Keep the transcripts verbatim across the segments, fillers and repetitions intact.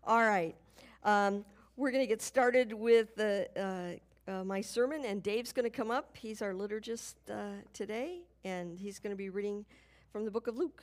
All right. Um, we're going to get started with the, uh, uh, my sermon, and Dave's going to come up. He's our liturgist uh, today, and he's going to be reading from the book of Luke.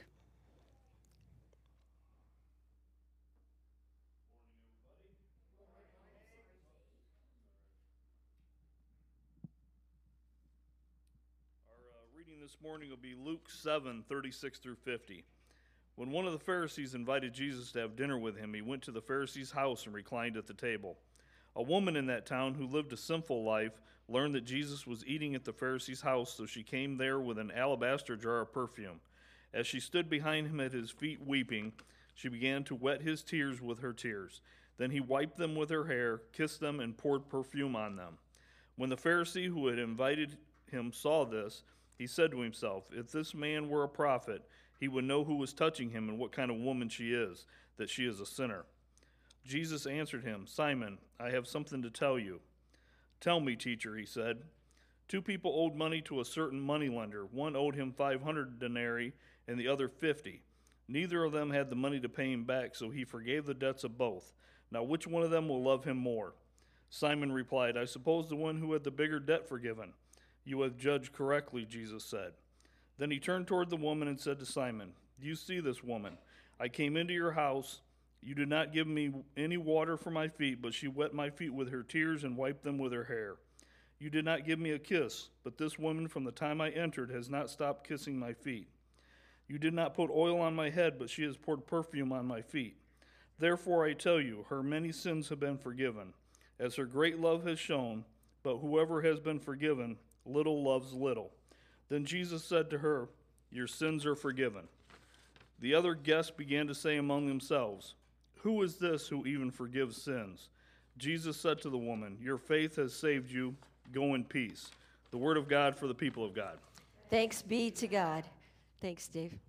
Our uh, reading this morning will be Luke seven, thirty-six through fifty. When one of the Pharisees invited Jesus to have dinner with him, he went to the Pharisee's house and reclined at the table. A woman in that town who lived a sinful life learned that Jesus was eating at the Pharisee's house, so she came there with an alabaster jar of perfume. As she stood behind him at his feet weeping, she began to wet his tears with her tears. Then he wiped them with her hair, kissed them, and poured perfume on them. When the Pharisee who had invited him saw this, he said to himself, "If this man were a prophet, he would know who was touching him and what kind of woman she is, that she is a sinner." Jesus answered him, "Simon, I have something to tell you." "Tell me, teacher," he said. Two people owed money to a certain moneylender. One owed him five hundred denarii and the other fifty. Neither of them had the money to pay him back, so he forgave the debts of both. Now which one of them will love him more? Simon replied, "I suppose the one who had the bigger debt forgiven." "You have judged correctly," Jesus said. Then he turned toward the woman and said to Simon, "Do you see this woman? I came into your house. You did not give me any water for my feet, but she wet my feet with her tears and wiped them with her hair. You did not give me a kiss, but this woman from the time I entered has not stopped kissing my feet. You did not put oil on my head, but she has poured perfume on my feet. Therefore I tell you, her many sins have been forgiven, as her great love has shown, but whoever has been forgiven little loves little." Then Jesus said to her, "Your sins are forgiven." The other guests began to say among themselves, "Who is this who even forgives sins?" Jesus said to the woman, "Your faith has saved you. Go in peace." The word of God for the people of God. Thanks be to God. Thanks, Dave.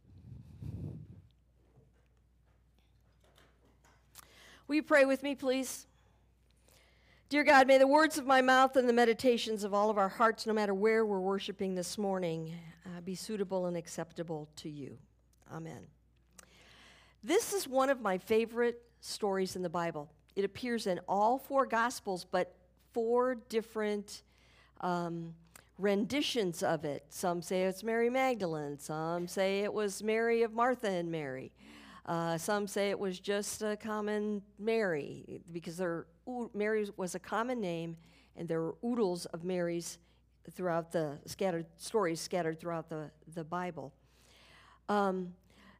Will you pray with me, please? Dear God, may the words of my mouth and the meditations of all of our hearts, no matter where we're worshiping this morning, uh, be suitable and acceptable to you. Amen. This is one of my favorite stories in the Bible. It appears in all four Gospels, but four different um, renditions of it. Some say it's Mary Magdalene. Some say it was Mary of Martha and Mary. Uh, some say it was just a common Mary, because there, Mary was a common name, and there were oodles of Marys throughout the scattered stories scattered throughout the, the Bible. Um,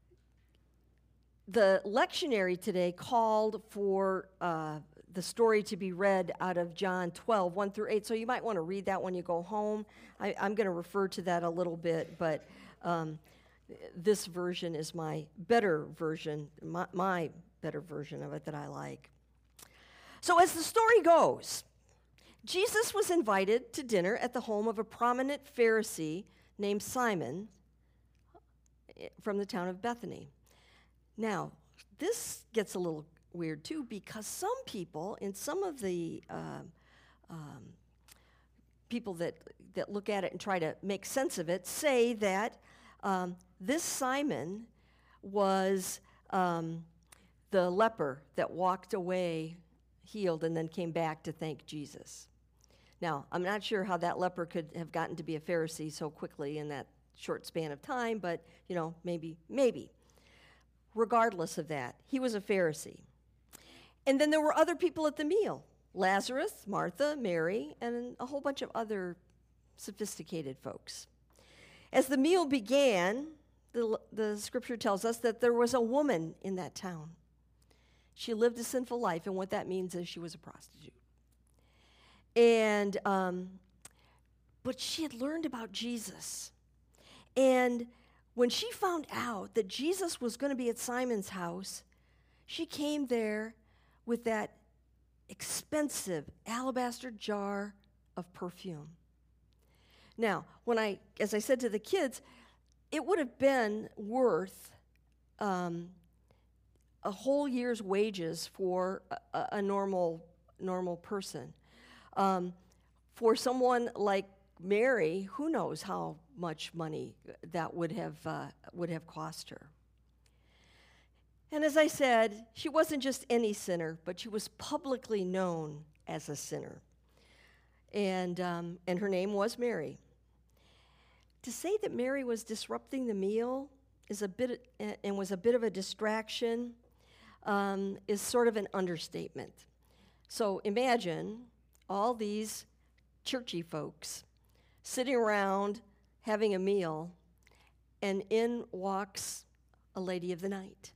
the lectionary today called for uh, the story to be read out of John twelve, one through eight, so you might want to read that when you go home. I, I'm going to refer to that a little bit, but um, this version is my better version, my, my better version of it that I like. So as the story goes, Jesus was invited to dinner at the home of a prominent Pharisee named Simon from the town of Bethany. Now, this gets a little weird too, because some people, in some of the uh, um, people that, that look at it and try to make sense of it, say that um, this Simon was um, the leper that walked away healed and then came back to thank Jesus. Now, I'm not sure how that leper could have gotten to be a Pharisee so quickly in that short span of time, but, you know, maybe, maybe. Regardless of that, he was a Pharisee. And then there were other people at the meal: Lazarus, Martha, Mary, and a whole bunch of other sophisticated folks. As the meal began, the, the scripture tells us that there was a woman in that town. She lived a sinful life, and what that means is she was a prostitute. And, um, but she had learned about Jesus. And when she found out that Jesus was going to be at Simon's house, she came there with that expensive alabaster jar of perfume. Now, when I, as I said to the kids, it would have been worth um, a whole year's wages for a, a normal normal person. Um, for someone like Mary, who knows how much money that would have uh, would have cost her. And as I said, she wasn't just any sinner, but she was publicly known as a sinner. And, um, and her name was Mary. To say that Mary was disrupting the meal is a bit and was a bit of a distraction um, is sort of an understatement. So imagine all these churchy folks sitting around having a meal, and in walks a lady of the night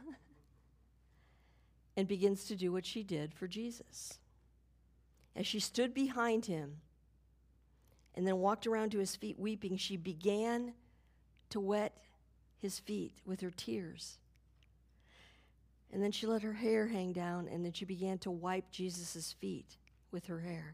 and begins to do what she did for Jesus. As she stood behind him and then walked around to his feet weeping, she began to wet his feet with her tears. And then she let her hair hang down, and then she began to wipe Jesus' feet with her hair.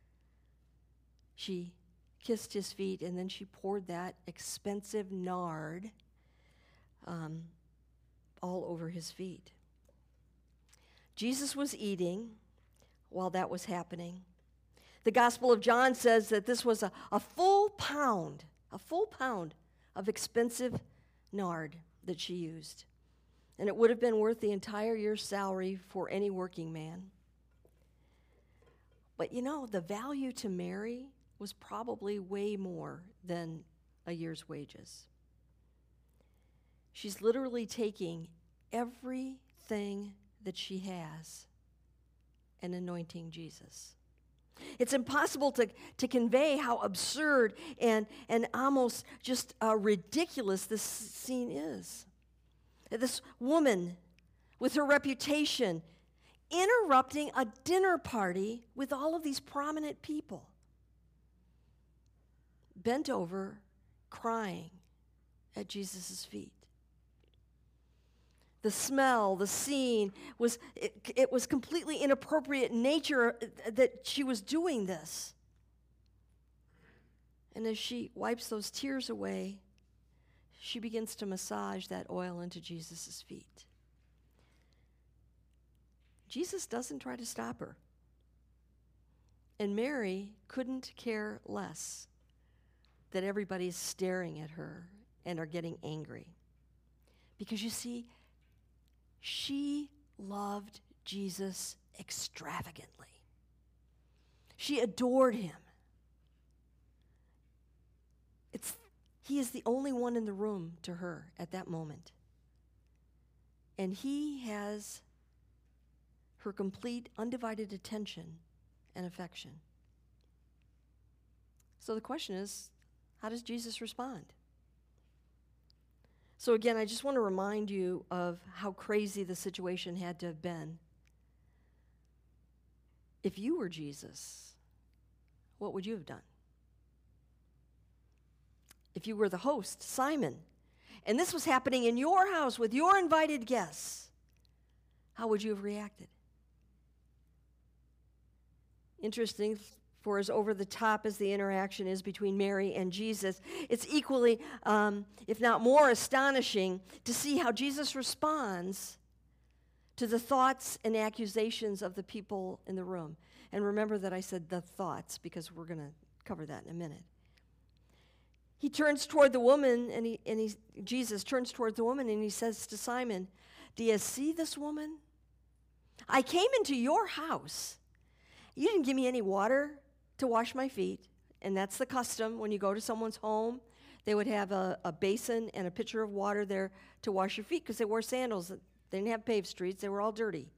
She kissed his feet, and then she poured that expensive nard um, all over his feet. Jesus was eating while that was happening. The Gospel of John says that this was a, a full pound, a full pound of expensive nard that she used. And it would have been worth the entire year's salary for any working man. But you know, the value to Mary was probably way more than a year's wages. She's literally taking everything that she has and anointing Jesus. It's impossible to, to convey how absurd and, and almost just uh, ridiculous this scene is. This woman, with her reputation, interrupting a dinner party with all of these prominent people, bent over, crying at Jesus' feet. The smell, the scene, was it, it was completely inappropriate in nature that she was doing this. And as she wipes those tears away, she begins to massage that oil into Jesus' feet. Jesus doesn't try to stop her. And Mary couldn't care less that everybody's staring at her and are getting angry. Because you see, she loved Jesus extravagantly. She adored him. It's, he is the only one in the room to her at that moment. And he has her complete, undivided attention and affection. So the question is, how does Jesus respond? So again, I just want to remind you of how crazy the situation had to have been. If you were Jesus, what would you have done? If you were the host, Simon, and this was happening in your house with your invited guests, how would you have reacted? Interesting. For as over the top as the interaction is between Mary and Jesus, it's equally, um, if not more, astonishing to see how Jesus responds to the thoughts and accusations of the people in the room. And remember that I said the thoughts, because we're going to cover that in a minute. He turns toward the woman, and he and he Jesus turns toward the woman, and he says to Simon, "Do you see this woman? I came into your house. You didn't give me any water to wash my feet," and that's the custom when you go to someone's home. They would have a, a basin and a pitcher of water there to wash your feet because they wore sandals. They didn't have paved streets. They were all dirty.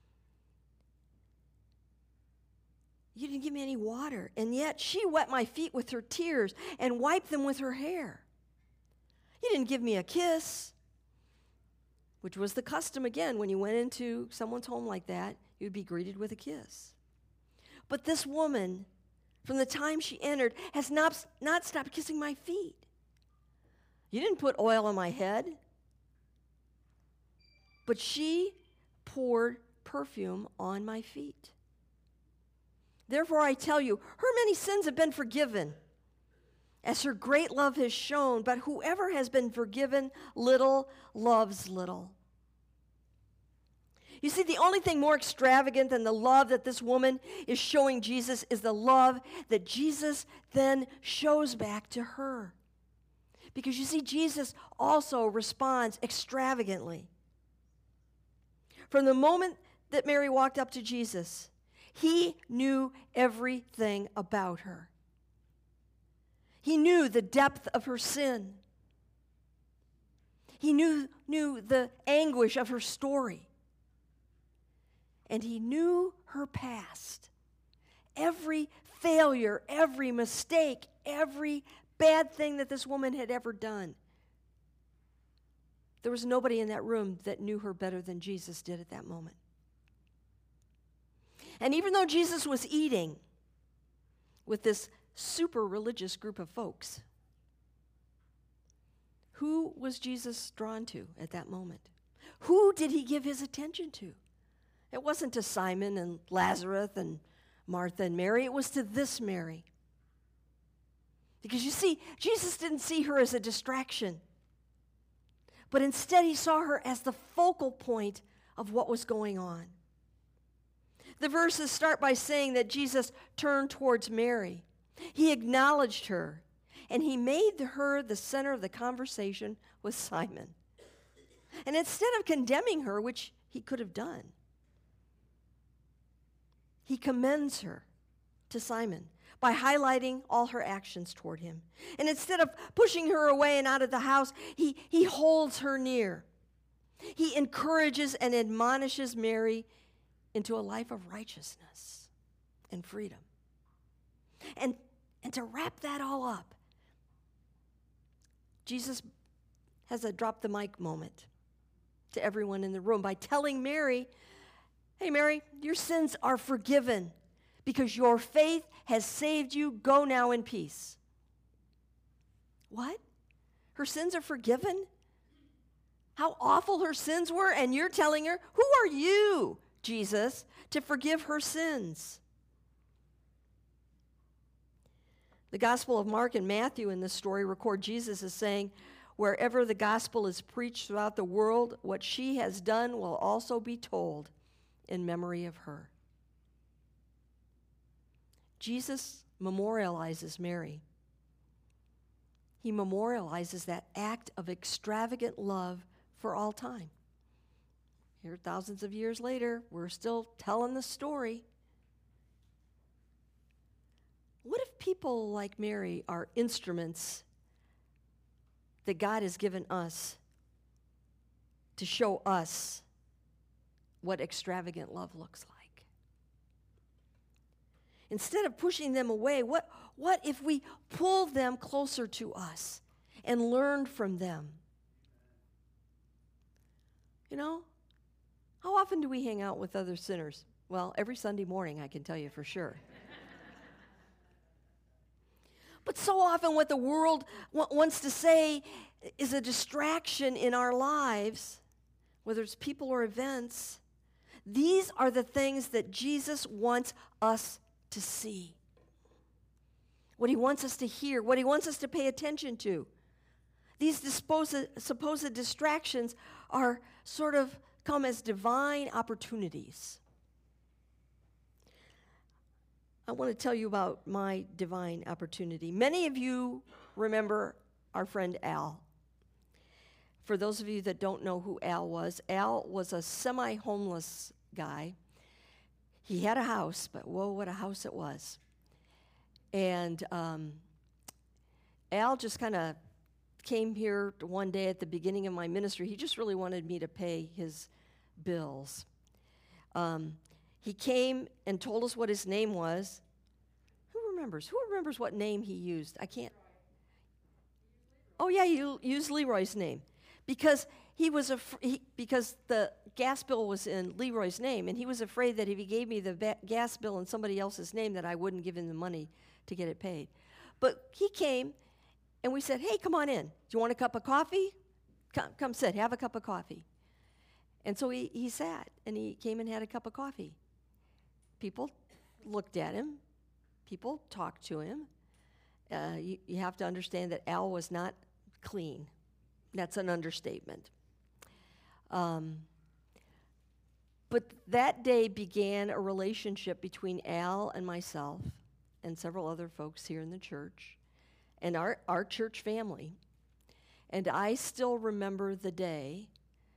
You didn't give me any water, and yet she wet my feet with her tears and wiped them with her hair. You didn't give me a kiss, which was the custom again. When you went into someone's home like that, you'd be greeted with a kiss. But this woman, from the time she entered, has not, not stopped kissing my feet. You didn't put oil on my head. But she poured perfume on my feet. Therefore, I tell you, her many sins have been forgiven, as her great love has shown. But whoever has been forgiven little loves little. You see, the only thing more extravagant than the love that this woman is showing Jesus is the love that Jesus then shows back to her. Because you see, Jesus also responds extravagantly. From the moment that Mary walked up to Jesus, he knew everything about her. He knew the depth of her sin. He knew, knew the anguish of her story. And he knew her past. Every failure, every mistake, every bad thing that this woman had ever done. There was nobody in that room that knew her better than Jesus did at that moment. And even though Jesus was eating with this super religious group of folks, who was Jesus drawn to at that moment? Who did he give his attention to? It wasn't to Simon and Lazarus and Martha and Mary. It was to this Mary. Because you see, Jesus didn't see her as a distraction, but instead he saw her as the focal point of what was going on. The verses start by saying that Jesus turned towards Mary. He acknowledged her, and he made her the center of the conversation with Simon. And instead of condemning her, which he could have done, he commends her to Simon by highlighting all her actions toward him. And instead of pushing her away and out of the house, he, he holds her near. He encourages and admonishes Mary into a life of righteousness and freedom. And, and to wrap that all up, Jesus has a drop the mic moment to everyone in the room by telling Mary, hey, Mary, your sins are forgiven because your faith has saved you. Go now in peace. What? Her sins are forgiven? How awful her sins were, and you're telling her, who are you, Jesus, to forgive her sins? The Gospel of Mark and Matthew in this story record Jesus as saying, wherever the gospel is preached throughout the world, what she has done will also be told in memory of her. Jesus memorializes Mary. He memorializes that act of extravagant love for all time. Here, thousands of years later, we're still telling the story. What if people like Mary are instruments that God has given us to show us what extravagant love looks like? Instead of pushing them away, what, what if we pull them closer to us and learn from them? You know, how often do we hang out with other sinners? Well, every Sunday morning, I can tell you for sure. But so often what the world w- wants to say is a distraction in our lives, whether it's people or events. These are the things that Jesus wants us to see, what he wants us to hear, what he wants us to pay attention to. These disposed, supposed distractions are sort of come as divine opportunities. I want to tell you about my divine opportunity. Many of you remember our friend Al. For those of you that don't know who Al was, Al was a semi-homeless guy. He had a house, but whoa, what a house it was. And um, Al just kind of came here one day at the beginning of my ministry. He just really wanted me to pay his bills. Um, he came and told us what his name was. Who remembers? Who remembers what name he used? I can't. Oh, yeah, he used Leroy's name. Because he was af- he, because the gas bill was in Leroy's name, and he was afraid that if he gave me the ba- gas bill in somebody else's name, that I wouldn't give him the money to get it paid. But he came, and we said, hey, come on in. Do you want a cup of coffee? Come, come sit, have a cup of coffee. And so he, he sat, and he came and had a cup of coffee. People looked at him. People talked to him. Uh, you, you have to understand that Al was not clean. That's an understatement. Um, but that day began a relationship between Al and myself and several other folks here in the church and our, our church family. And I still remember the day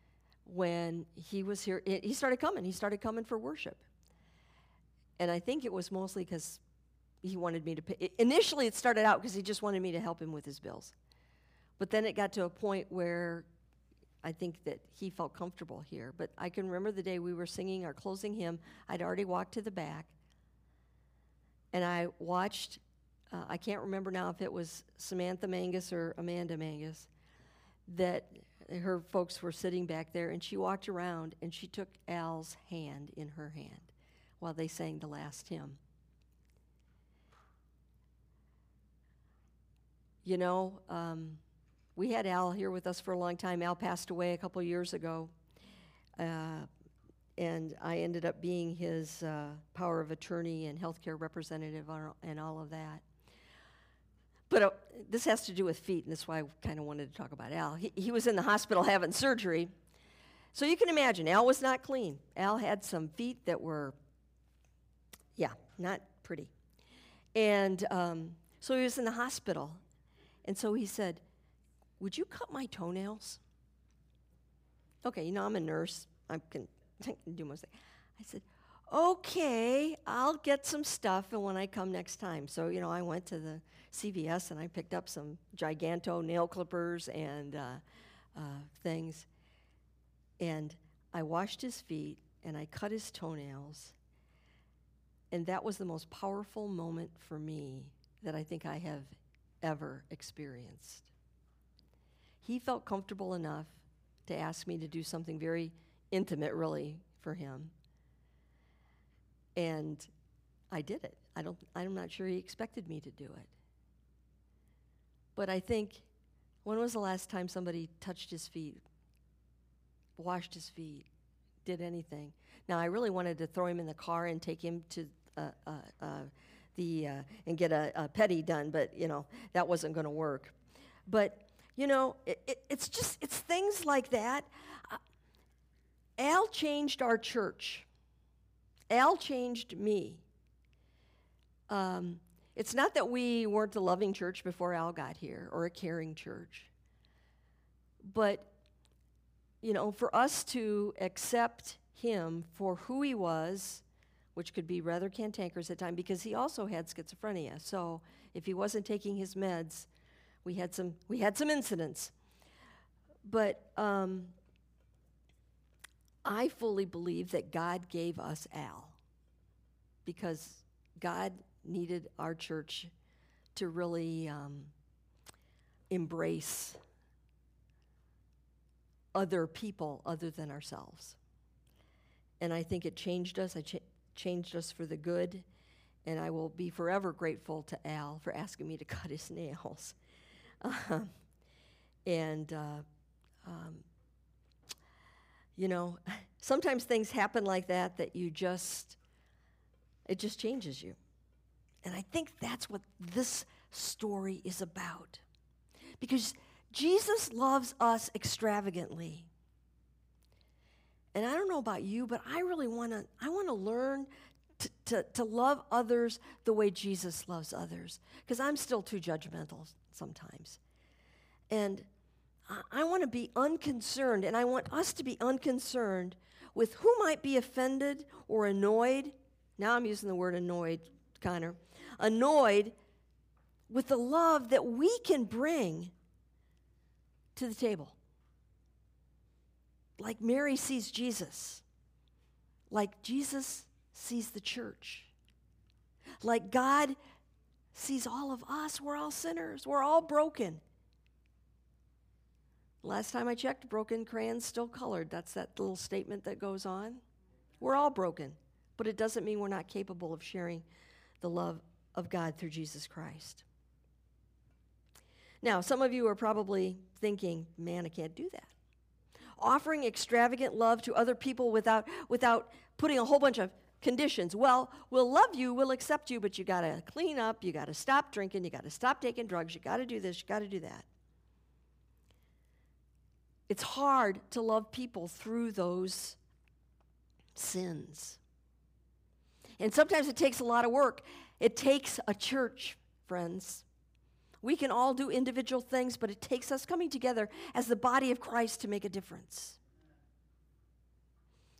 when he was here. He he started coming. He started coming for worship. And I think it was mostly because he wanted me to pay. Initially, it started out because he just wanted me to help him with his bills. But then it got to a point where I think that he felt comfortable here. But I can remember the day we were singing our closing hymn. I'd already walked to the back. And I watched, uh, I can't remember now if it was Samantha Mangus or Amanda Mangus, that her folks were sitting back there, and she walked around, and she took Al's hand in her hand while they sang the last hymn. You know, um, we had Al here with us for a long time. Al passed away a couple years ago, uh, and I ended up being his uh, power of attorney and healthcare representative on, and all of that. But uh, this has to do with feet, and that's why I kind of wanted to talk about Al. He, he was in the hospital having surgery. So you can imagine, Al was not clean. Al had some feet that were, yeah, not pretty. And um, so he was in the hospital. And so he said, would you cut my toenails? Okay, you know, I'm a nurse. I can, I can do most things. I said, okay, I'll get some stuff and when I come next time. So, you know, I went to the C V S and I picked up some Giganto nail clippers and uh, uh, things. And I washed his feet and I cut his toenails. And that was the most powerful moment for me that I think I have ever experienced. He felt comfortable enough to ask me to do something very intimate, really, for him. And I did it. I don't, I'm not sure he expected me to do it. But I think, when was the last time somebody touched his feet, washed his feet, did anything? Now, I really wanted to throw him in the car and take him to uh, uh, uh, the, uh, and get a, a pedi done, but, you know, that wasn't going to work. But, you know, it, it, it's just, it's things like that. Uh, Al changed our church. Al changed me. Um, it's not that we weren't a loving church before Al got here, or a caring church. But, you know, for us to accept him for who he was, which could be rather cantankerous at times, because he also had schizophrenia. So if he wasn't taking his meds, we had some we had some incidents. But um, I fully believe that God gave us Al because God needed our church to really um, embrace other people other than ourselves. And I think it changed us. I cha- changed us for the good. And I will be forever grateful to Al for asking me to cut his nails. Uh, and, uh, um, you know, sometimes things happen like that that you just, it just changes you. And I think that's what this story is about. Because Jesus loves us extravagantly. And I don't know about you, but I really want to I want to learn to, to, to love others the way Jesus loves others. Because I'm still too judgmental sometimes. And I, I want to be unconcerned, and I want us to be unconcerned with who might be offended or annoyed. Now I'm using the word annoyed, Connor. Annoyed with the love that we can bring to the table. Like Mary sees Jesus. Like Jesus sees the church. Like God sees all of us. We're all sinners. We're all broken. Last time I checked, broken crayons still colored. That's that little statement that goes on. We're all broken. But it doesn't mean we're not capable of sharing the love of God through Jesus Christ. Now, some of you are probably thinking, man, I can't do that. Offering extravagant love to other people without, without putting a whole bunch of conditions. Well, we'll love you, we'll accept you, but you got to clean up, you got to stop drinking, you got to stop taking drugs, you got to do this, you got to do that. It's hard to love people through those sins. And sometimes it takes a lot of work. It takes a church, friends. We can all do individual things, but it takes us coming together as the body of Christ to make a difference.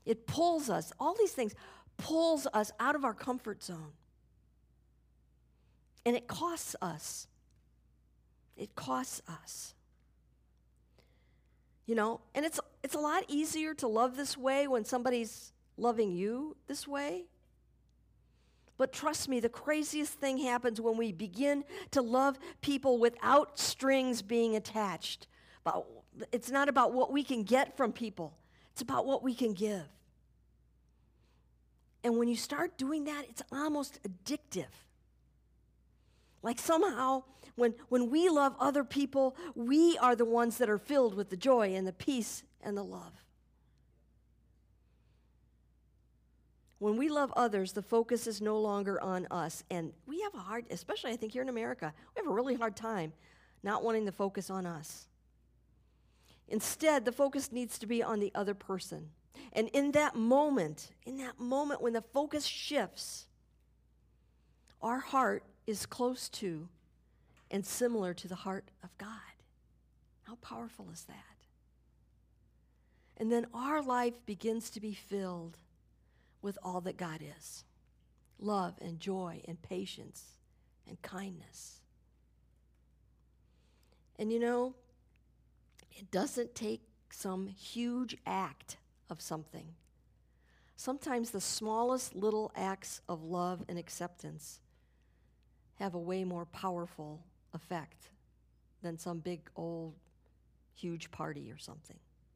It pulls us, all these things pulls us out of our comfort zone. And it costs us. It costs us. You know, and it's it's a lot easier to love this way when somebody's loving you this way. But trust me, the craziest thing happens when we begin to love people without strings being attached. But it's not about what we can get from people. It's about what we can give. And when you start doing that, it's almost addictive. Like somehow, when, when we love other people, we are the ones that are filled with the joy and the peace and the love. When we love others, the focus is no longer on us. And we have a hard, especially I think here in America, we have a really hard time not wanting to focus on us. Instead, the focus needs to be on the other person. And in that moment, in that moment when the focus shifts, our heart is close to and similar to the heart of God. How powerful is that? And then our life begins to be filled with all that God is. Love and joy and patience and kindness. And you know, it doesn't take some huge act of something. Sometimes the smallest little acts of love and acceptance have a way more powerful effect than some big old huge party or something.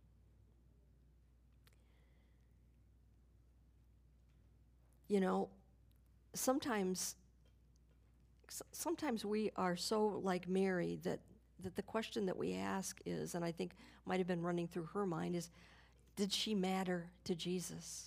You know, sometimes sometimes we are so like Mary that, that the question that we ask is, and I think might have been running through her mind, is, did she matter to Jesus?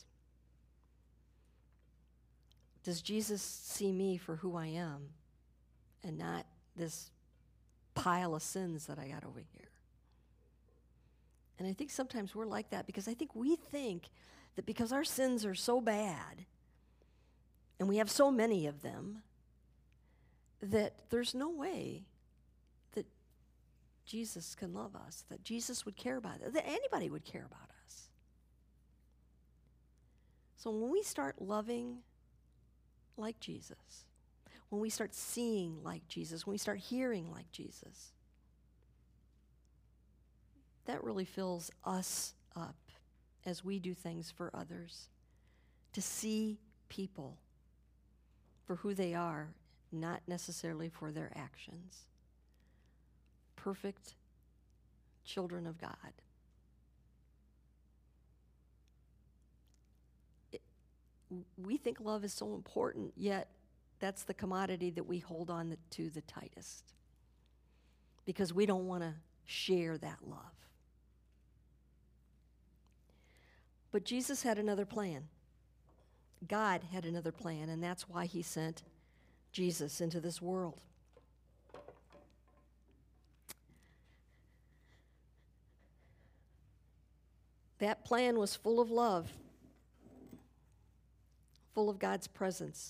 Does Jesus see me for who I am and not this pile of sins that I got over here? And I think sometimes we're like that because I think we think that because our sins are so bad and we have so many of them, that there's no way that Jesus can love us, that Jesus would care about us, that anybody would care about us. So when we start loving like Jesus, when we start seeing like Jesus, when we start hearing like Jesus, that really fills us up as we do things for others, to see people for who they are, not necessarily for their actions. Perfect children of God. It, we think love is so important, yet that's the commodity that we hold on the, to the tightest, because we don't want to share that love. But Jesus had another plan. God had another plan, and that's why he sent Jesus into this world. That plan was full of love, full of God's presence.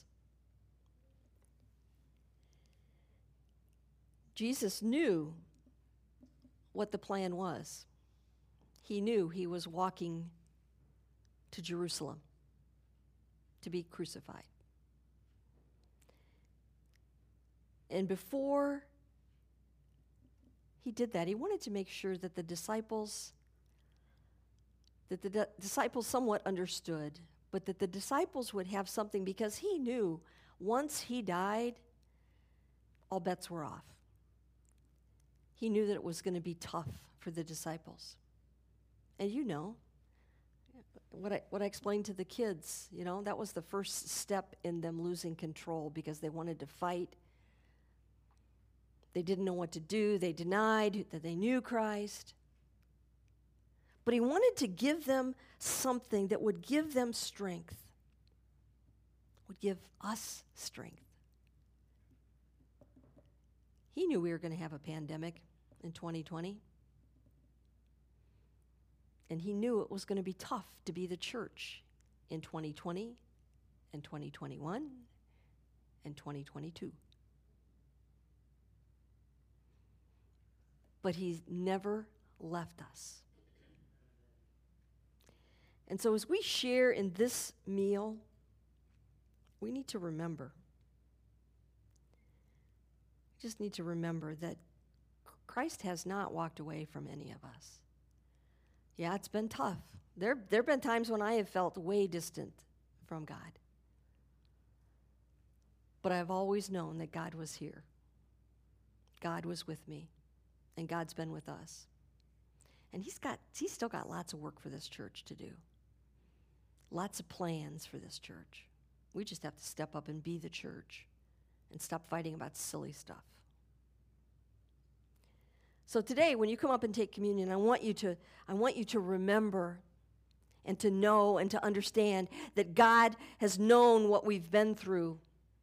Jesus knew what the plan was. He knew he was walking to Jerusalem to be crucified. And before he did that, he wanted to make sure that the disciples, that the di- disciples somewhat understood, but that the disciples would have something, because he knew once he died, all bets were off. He knew that it was going to be tough for the disciples. And you know, what I, what I explained to the kids, you know, that was the first step in them losing control, because they wanted to fight. They didn't know what to do. They denied that they knew Christ. But he wanted to give them something that would give them strength, would give us strength. He knew we were going to have a pandemic in twenty twenty. And he knew it was going to be tough to be the church in twenty twenty and twenty twenty-one and twenty twenty-two. But he's never left us. And so as we share in this meal, we need to remember. We just need to remember that Christ has not walked away from any of us. Yeah, it's been tough. There there have been times when I have felt way distant from God. But I've always known that God was here. God was with me, and God's been with us. And he's got he's still got lots of work for this church to do. Lots of plans for this church. We just have to step up and be the church and stop fighting about silly stuff. So today, when you come up and take communion, I want you to I want you to remember and to know and to understand that God has known what we've been through.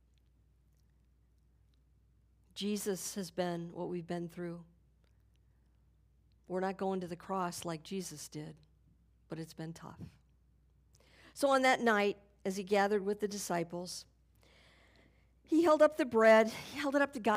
Jesus has been what we've been through. We're not going to the cross like Jesus did, but it's been tough. So on that night, as he gathered with the disciples, he held up the bread, he held it up to God.